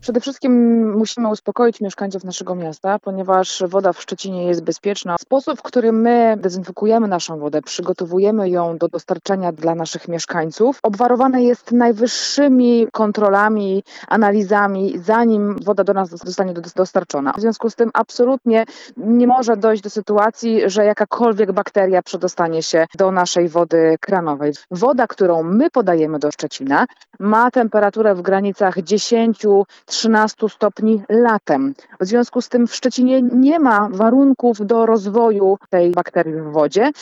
Przede wszystkim musimy uspokoić mieszkańców naszego miasta, ponieważ woda w Szczecinie jest bezpieczna. Sposób, w którym my dezynfekujemy naszą wodę, przygotowujemy ją do dostarczania dla naszych mieszkańców, obwarowane jest najwyższymi kontrolami, analizami, zanim woda do nas zostanie dostarczona. W związku z tym absolutnie nie może dojść do sytuacji, że jakakolwiek bakteria przedostanie się do naszej wody kranowej. Woda, którą my podajemy do Szczecina, ma temperaturę w granicach 10-13 stopni latem. W związku z tym w Szczecinie nie ma warunków do rozwoju tej bakterii w wodzie.